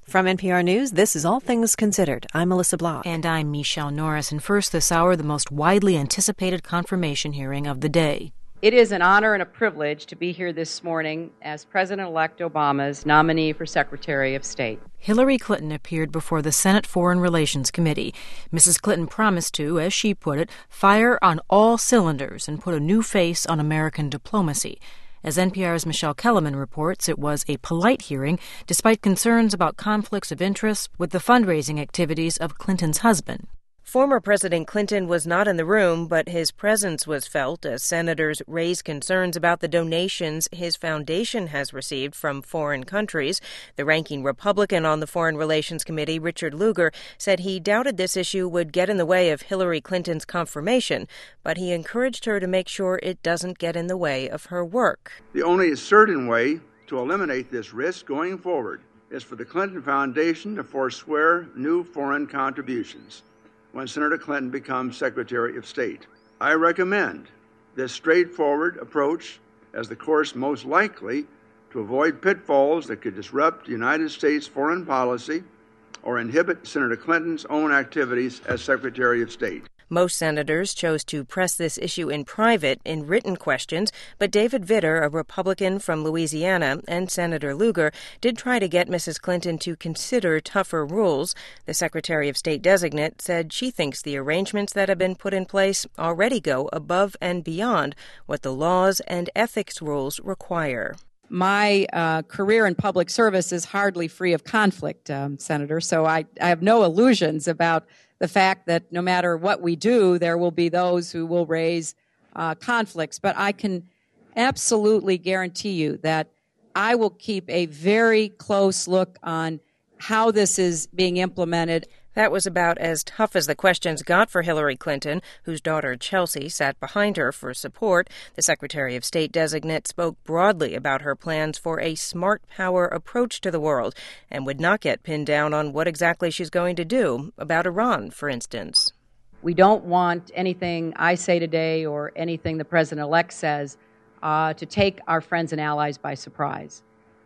From NPR News, this is All Things Considered. I'm Melissa Block. And I'm Michelle Norris. And first this hour, the most widely anticipated confirmation hearing of the day. It is an honor and a privilege to be here this morning as President-elect Obama's nominee for Secretary of State. Hillary Clinton appeared before the Senate Foreign Relations Committee. Mrs. Clinton promised to, as she put it, fire on all cylinders and put a new face on American diplomacy. As NPR's Michelle Kellerman reports, it was a polite hearing, despite concerns about conflicts of interest with the fundraising activities of Clinton's husband. Former President Clinton was not in the room, but his presence was felt as senators raised concerns about the donations his foundation has received from foreign countries. The ranking Republican on the Foreign Relations Committee, Richard Lugar, said he doubted this issue would get in the way of Hillary Clinton's confirmation, but he encouraged her to make sure it doesn't get in the way of her work. The only certain way to eliminate this risk going forward is for the Clinton Foundation to forswear new foreign contributions when Senator Clinton becomes Secretary of State. I recommend this straightforward approach as the course most likely to avoid pitfalls that could disrupt United States foreign policy or inhibit Senator Clinton's own activities as Secretary of State. Most senators chose to press this issue in private in written questions, but David Vitter, a Republican from Louisiana, and Senator Lugar did try to get Mrs. Clinton to consider tougher rules. The Secretary of State designate said she thinks the arrangements that have been put in place already go above and beyond what the laws and ethics rules require. My career in public service is hardly free of conflict, Senator, so I have no illusions about the fact that no matter what we do, there will be those who will raise conflicts. But I can absolutely guarantee you that I will keep a very close look on how this is being implemented. That was about as tough as the questions got for Hillary Clinton, whose daughter Chelsea sat behind her for support. The Secretary of State designate spoke broadly about her plans for a smart power approach to the world and would not get pinned down on what exactly she's going to do about Iran, for instance. We don't want anything I say today or anything the President-elect says to take our friends and allies by surprise.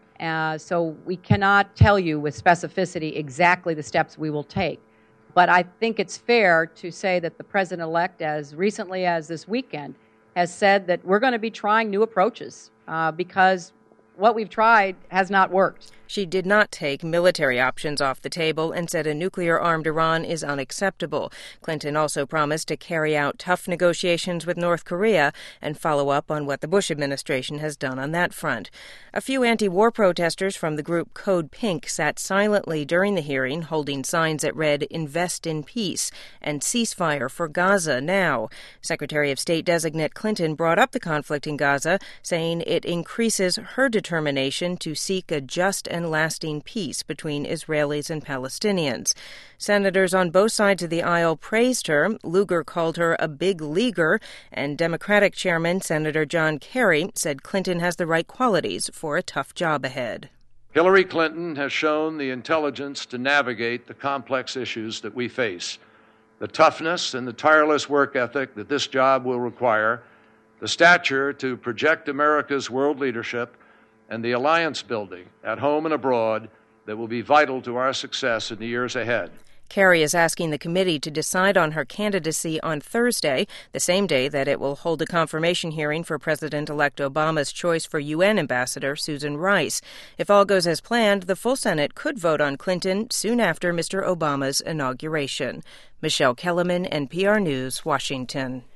So we cannot tell you with specificity exactly the steps we will take. But I think it's fair to say that the President-elect, as recently as this weekend, has said that we're going to be trying new approaches because what we've tried has not worked. She did not take military options off the table and said a nuclear-armed Iran is unacceptable. Clinton also promised to carry out tough negotiations with North Korea and follow up on what the Bush administration has done on that front. A few anti-war protesters from the group Code Pink sat silently during the hearing, holding signs that read, "Invest in peace" and "Ceasefire for Gaza now." Secretary of State designate Clinton brought up the conflict in Gaza, saying it increases her determination to seek a just and lasting peace between Israelis and Palestinians. Senators on both sides of the aisle praised her. Lugar called her a big leaguer, and Democratic Chairman Senator John Kerry said Clinton has the right qualities for a tough job ahead. Hillary Clinton has shown the intelligence to navigate the complex issues that we face, the toughness and the tireless work ethic that this job will require, the stature to project America's world leadership, and the alliance building at home and abroad that will be vital to our success in the years ahead. Kerry is asking the committee to decide on her candidacy on Thursday, the same day that it will hold a confirmation hearing for President-elect Obama's choice for UN Ambassador Susan Rice. If all goes as planned, the full Senate could vote on Clinton soon after Mr. Obama's inauguration. Michelle Kellerman, NPR News, Washington.